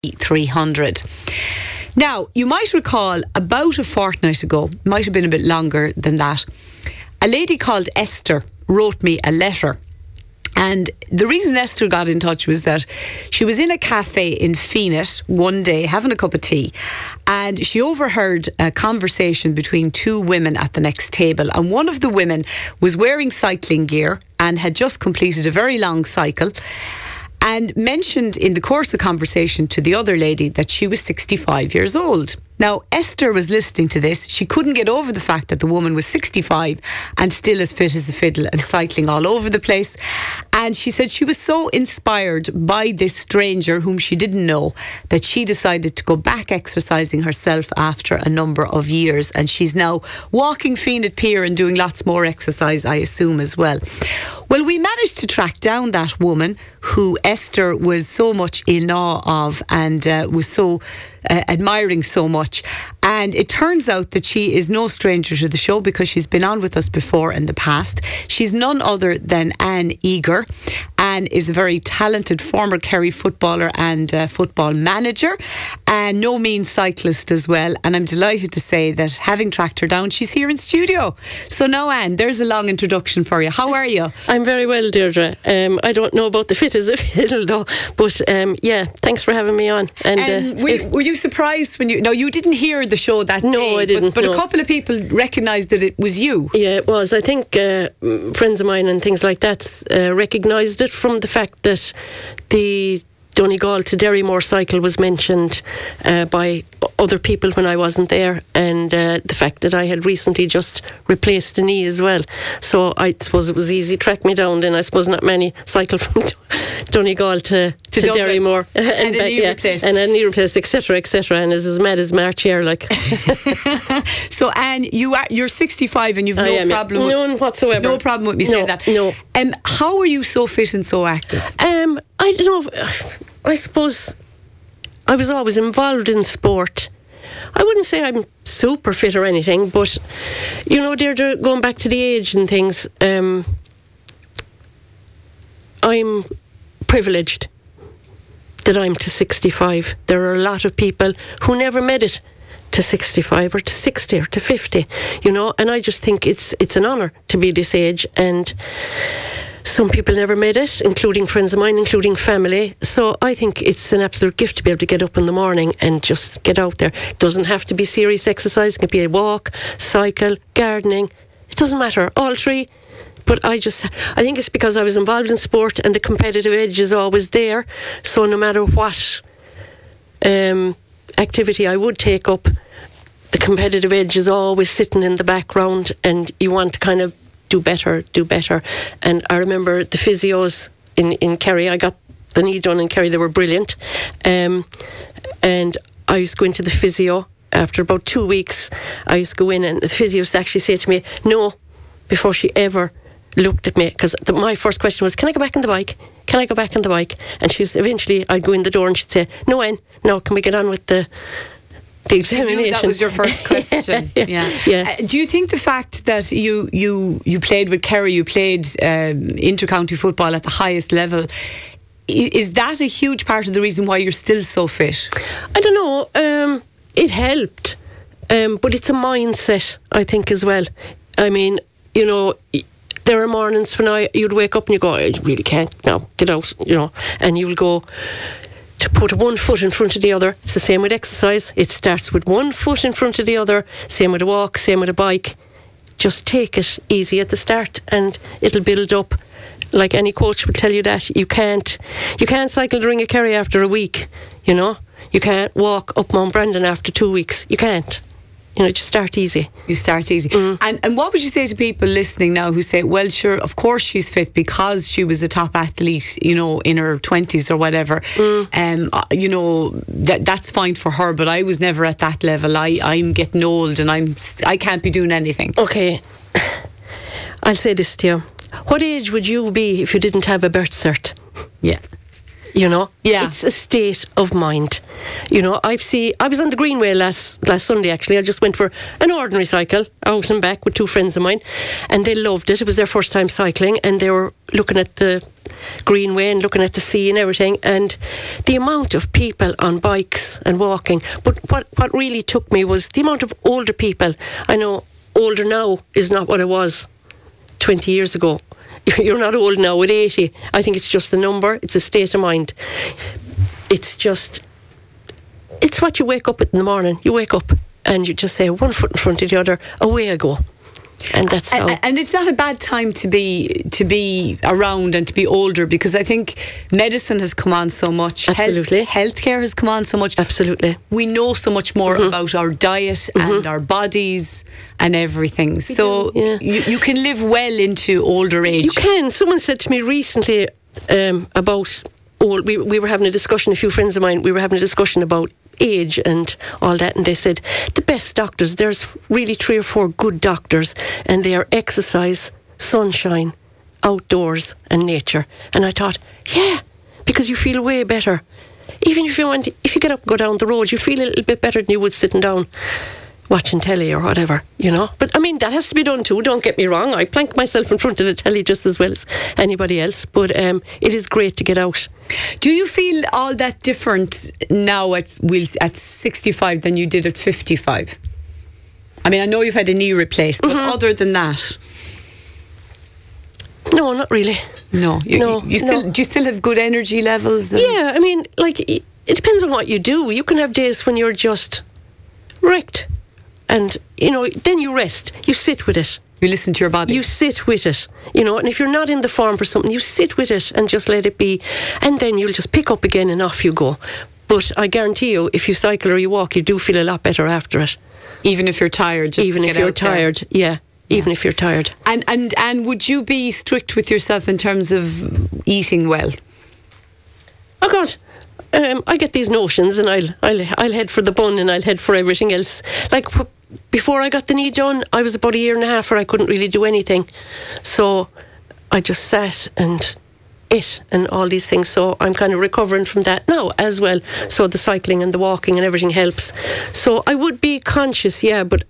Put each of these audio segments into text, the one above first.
300. Now, you might recall about a fortnight ago, might have been a bit longer than that, a lady called Esther wrote me a letter. And the reason Esther got in touch was that she was in a cafe in Feenit one day having a cup of tea, and she overheard a conversation between two women at the next table, and one of the women was wearing cycling gear and had just completed a very long cycle, and mentioned in the course of conversation to the other lady that she was 65 years old. Now, Esther was listening to this. She couldn't get over the fact that the woman was 65 and still as fit as a fiddle and cycling all over the place. And she said she was so inspired by this stranger whom she didn't know that she decided to go back exercising herself after a number of years. And she's now walking Feenit Pier and doing lots more exercise, I assume, as well. Well, we managed to track down that woman who Esther was so much in awe of and was so admiring so much. And it turns out that she is no stranger to the show because she's been on with us before in the past. She's none other than Anne Eager. Anne is a very talented former Kerry footballer and football manager, and no mean cyclist as well. And I'm delighted to say that having tracked her down, she's here in studio. So now, Anne, there's a long introduction for you. How are you? I'm very well, Deirdre. I don't know about the fit as a fiddle though, but yeah, thanks for having me on. And were you surprised when you didn't hear the show that day? No, I didn't. But a couple of people recognised that it was you. Yeah, it was. I think friends of mine and things like that recognised it from the fact that the Donegal to Derrymore cycle was mentioned by other people when I wasn't there, and the fact that I had recently just replaced the knee as well. So I suppose it was easy to track me down. Then I suppose not many cycle from Donegal to Derrymore and a knee replaced, and a knee replaced, etc., etc. And is as mad as March here, like. So Anne, you're 65 and you've no problem. None whatsoever. No problem with me saying that. No. How are you so fit and so active? I don't know. I suppose I was always involved in sport. I wouldn't say I'm super fit or anything, but you know, Deirdre, going back to the age and things, I'm privileged that I'm to 65. There are a lot of people who never made it to 65 or to 60 or to 50, you know, and I just think it's an honour to be this age, and some people never made it, including friends of mine, including family. So I think it's an absolute gift to be able to get up in the morning and just get out there. It doesn't have to be serious exercise. It can be a walk, cycle, gardening. It doesn't matter. All three. But I think it's because I was involved in sport and the competitive edge is always there. So no matter what activity I would take up, the competitive edge is always sitting in the background, and you want to kind of do better. And I remember the physios in Kerry. I got the knee done in Kerry. They were brilliant. And I used to go into the physio. After about 2 weeks, I used to go in, and the physio used to actually say to me, no, before she ever looked at me, because my first question was, can I go back on the bike? Can I go back on the bike? And eventually I'd go in the door and she'd say, no, Anne, no, can we get on with the examination? That was your first question. Yeah. Do you think the fact that you played with Kerry, you played inter-county football at the highest level, is that a huge part of the reason why you're still so fit? I don't know. It helped, but it's a mindset, I think, as well. I mean, you know, there are mornings when you'd wake up and you go, I really can't now, get out, you know, and you'll go to put one foot in front of the other. It's the same with exercise. It starts with one foot in front of the other, same with a walk, same with a bike. Just take it easy at the start and it'll build up. Like any coach will tell you that you can't cycle the Ring of Kerry after a week, you know. You can't walk up Mount Brandon after 2 weeks. You can't. You know, just start easy. You start easy. And what would you say to people listening now who say, well, sure, of course she's fit because she was a top athlete, you know, in her 20s or whatever. You know, that's fine for her, but I was never at that level. I'm getting old and I can't be doing anything. Okay. I'll say this to you. What age would you be if you didn't have a birth cert? Yeah. You know, yeah. It's a state of mind. You know, I was on the Greenway last Sunday. Actually, I just went for an ordinary cycle out and back with two friends of mine, and they loved it. It was their first time cycling, and they were looking at the Greenway and looking at the sea and everything, and the amount of people on bikes and walking. But what really took me was the amount of older people. I know older now is not what it was 20 years ago. You're not old now at 80. I think it's just a number. It's a state of mind. It's what you wake up with in the morning. You wake up and you just say, one foot in front of the other, away I go. And that's how. And it's not a bad time to be around and to be older, because I think medicine has come on so much. Absolutely. Healthcare has come on so much. Absolutely. We know so much more about our diet and our bodies and everything. So you can live well into older age. You can. Someone said to me recently about old. We were having a discussion. A few friends of mine. We were having a discussion about age and all that, and they said the best doctors, there's really 3 or 4 good doctors, and they are exercise, sunshine, outdoors and nature. And I thought, yeah, because you feel way better. Even if you get up and go down the road, you feel a little bit better than you would sitting down watching telly or whatever, But I mean, that has to be done too, don't get me wrong. I plank myself in front of the telly just as well as anybody else, but it is great to get out. Do you feel all that different now at 65 than you did at 55? I mean, I know you've had a knee replaced, but other than that? No, not really. No. Do you still have good energy levels? Yeah, I mean, it depends on what you do. You can have days when you're just wrecked. And, then you rest. You sit with it. You listen to your body. You sit with it. And if you're not in the form for something, you sit with it and just let it be. And then you'll just pick up again and off you go. But I guarantee you, if you cycle or you walk, you do feel a lot better after it. Even if you're tired? Even if you're tired, yeah. Even if you're tired. And would you be strict with yourself in terms of eating well? Oh, God. I get these notions, and I'll head for the bun, and I'll head for everything else. Like, before I got the knee done, I was about 1.5 years where I couldn't really do anything. So I just sat and ate and all these things. So I'm kind of recovering from that now as well. So the cycling and the walking and everything helps. So I would be conscious, yeah, but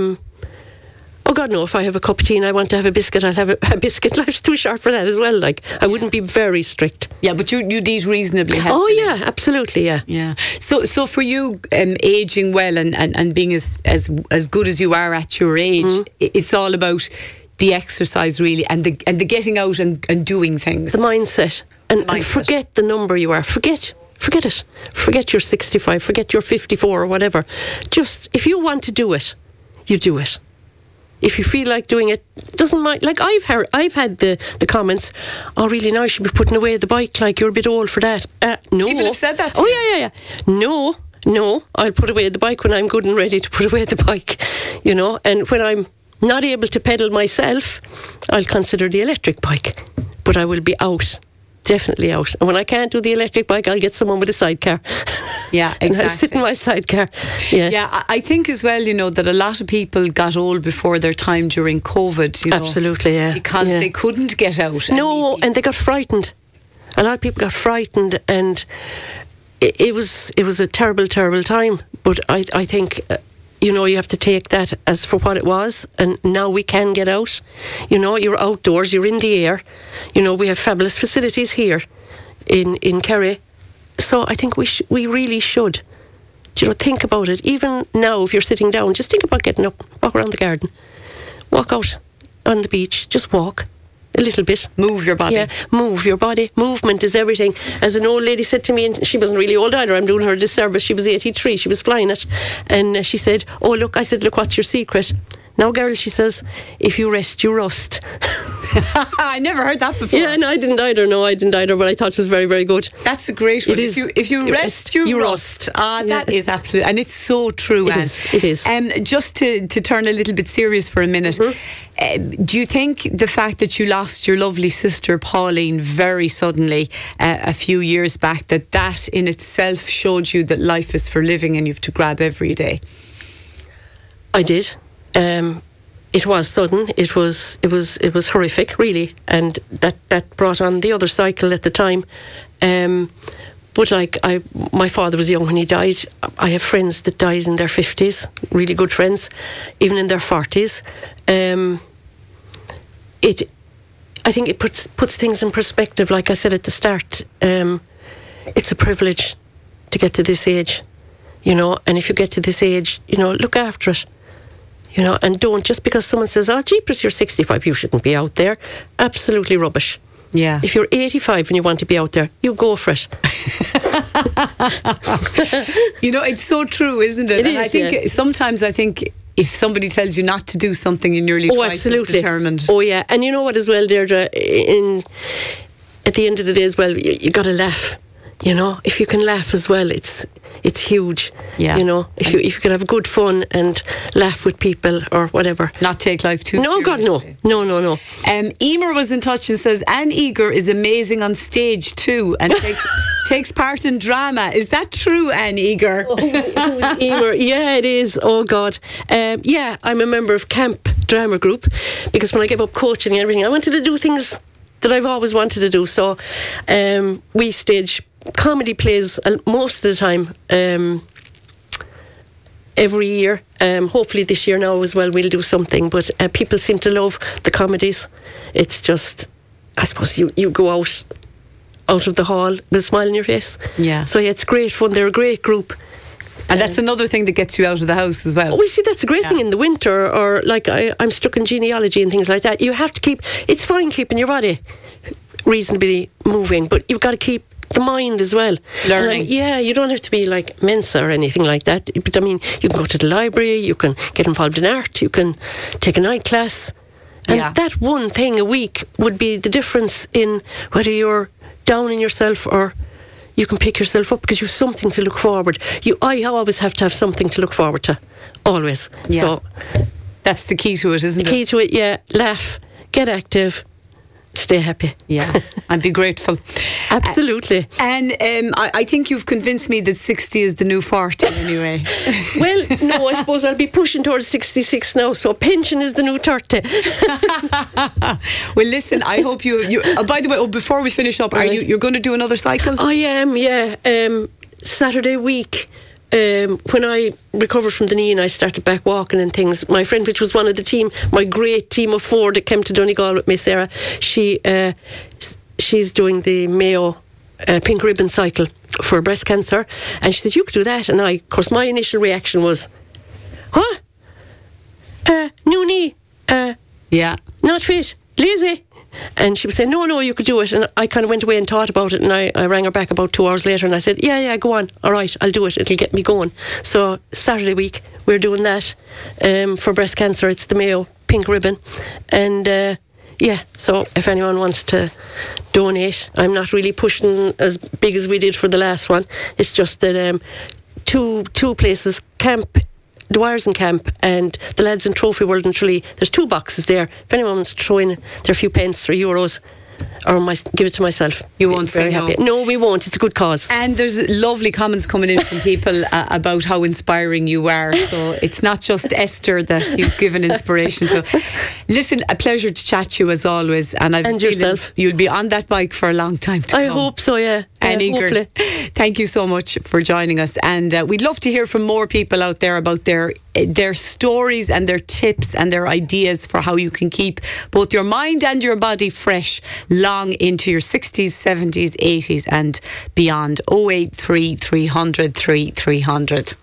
oh God, no, if I have a cup of tea and I want to have a biscuit, I'll have a biscuit. Life's too short for that as well. I wouldn't be very strict. Yeah, but you'd eat reasonably healthy. Oh yeah, absolutely, yeah. Yeah. So for you, ageing well and being as good as you are at your age, it's all about the exercise really, and the getting out and doing things. The mindset. And forget the number you are. Forget it. Forget you're 65, forget you're 54 or whatever. Just, if you want to do it, you do it. If you feel like doing it, doesn't mind. Like I've had the comments, oh really now you should be putting away the bike, like you're a bit old for that. No. People have said that to you. Yeah. No, I'll put away the bike when I'm good and ready to put away the bike, and when I'm not able to pedal myself, I'll consider the electric bike. But I will be out. Definitely out. And when I can't do the electric bike, I'll get someone with a sidecar. Yeah, exactly. And I'll sit in my sidecar. Yeah, I think as well, that a lot of people got old before their time during COVID. Absolutely, yeah. Because they couldn't get out. No, and they got frightened. A lot of people got frightened, and it was a terrible, terrible time. But I think... you have to take that as for what it was, and now we can get out. You're outdoors, you're in the air. We have fabulous facilities here in Kerry. So I think we really should, think about it. Even now, if you're sitting down, just think about getting up, walk around the garden, walk out on the beach, just walk. A little bit. Move your body. Yeah, move your body. Movement is everything. As an old lady said to me, and she wasn't really old either, I'm doing her a disservice, she was 83, she was flying it, and she said, oh look, I said, look, what's your secret? Now girl, she says, if you rest, you rust. I never heard that before. Yeah, no, I didn't either, but I thought it was very, very good. That's a great one. It is. If you rest, you rust. That is absolute, and it's so true. It is. Just to turn a little bit serious for a minute, do you think the fact that you lost your lovely sister Pauline very suddenly a few years back, that in itself showed you that life is for living and you have to grab every day? I did. It was sudden. It was horrific, really, and that brought on the other cycle at the time. But my father was young when he died. I have friends that died in their 50s, really good friends, even in their 40s. I think it puts things in perspective. Like I said at the start, it's a privilege to get to this age, you know. And if you get to this age, you know, look after it, you know, and don't just because someone says, "Oh, jeepers, you're 65, you shouldn't be out there." Absolutely rubbish. Yeah. If you're 85 and you want to be out there, you go for it. You know, it's so true, isn't it? It And is, I think sometimes if somebody tells you not to do something, you're nearly twice as determined. Oh yeah, and you know what as well, Deirdre, at the end of the day as well, you got to laugh. You know, if you can laugh as well, it's huge. Yeah. You know, if you can have good fun and laugh with people or whatever. Not take life too seriously. No, God, no. Emer was in touch and says Anne Eager is amazing on stage too and takes part in drama. Is that true, Anne Eager? Oh, who's Emer? Yeah, it is. Oh God. Yeah, I'm a member of Camp Drama Group because when I gave up coaching and everything, I wanted to do things that I've always wanted to do. So we stage comedy plays most of the time every year. Hopefully this year now as well we'll do something, but people seem to love the comedies. It's just, I suppose you go out of the hall with a smile on your face. Yeah. So yeah, it's great fun. They're a great group. And that's another thing that gets you out of the house as well. Oh, you see, that's a great thing in the winter, or like I'm stuck in genealogy and things like that. You have to it's fine keeping your body reasonably moving, but you've got to keep the mind as well. Learning. Yeah, you don't have to be like Mensa or anything like that. But I mean, you can go to the library, you can get involved in art, you can take a night class. And that one thing a week would be the difference in whether you're down in yourself or you can pick yourself up because you have something to look forward. I always have to have something to look forward to. Always. Yeah. So that's the key to it, isn't it? The key to it, yeah. Laugh, get active, stay happy. Yeah, and be grateful. Absolutely. And I think you've convinced me that 60 is the new 40 anyway. Well, no, I suppose I'll be pushing towards 66 now, so pension is the new 30. Well, listen, I hope you by the way, before we finish up, you're going to do another cycle? I am, yeah. Saturday week, when I recovered from the knee and I started back walking and things, my friend, which was one of the team, my great team of 4 that came to Donegal with me, Sarah, she's doing the Mayo pink ribbon cycle for breast cancer, and she said, you could do that. And of course, my initial reaction was, what? New knee, not fit, lazy. And she was saying, no, you could do it. And I kind of went away and thought about it, and I rang her back about 2 hours later and I said, yeah, go on, all right, I'll do it, it'll get me going. So Saturday week we're doing that for breast cancer. It's the Mayo pink ribbon, and so if anyone wants to donate, I'm not really pushing as big as we did for the last one. It's just that two places, Camp Dwyer's in Camp and the lads in Trophy World in Tralee, there's 2 boxes there. If anyone wants to throw in their few pence or euros, or give it to myself. You won't say no? Happy. No, we won't. It's a good cause. And there's lovely comments coming in from people about how inspiring you are. So it's not just Esther that you've given inspiration to. Listen, a pleasure to chat to you as always. And yourself. You'll be on that bike for a long time to come. I hope so, yeah. And hopefully. Thank you so much for joining us. And we'd love to hear from more people out there about their stories and their tips and their ideas for how you can keep both your mind and your body fresh long into your 60s, 70s, 80s and beyond. 083 300 3300.